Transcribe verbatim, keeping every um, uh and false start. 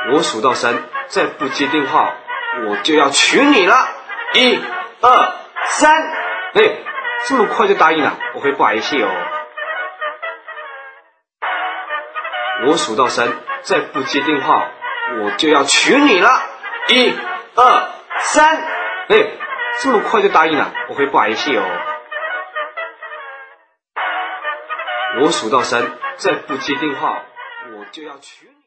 我数到三，再不接电话，我就要娶你了。一、二、三，哎，这么快就答应了，我会不好意思哦。我数到三，再不接电话，我就要娶你了。一、二、三，哎，这么快就答应了，我会不好意思哦。我数到三，再不接电话，我就要娶你。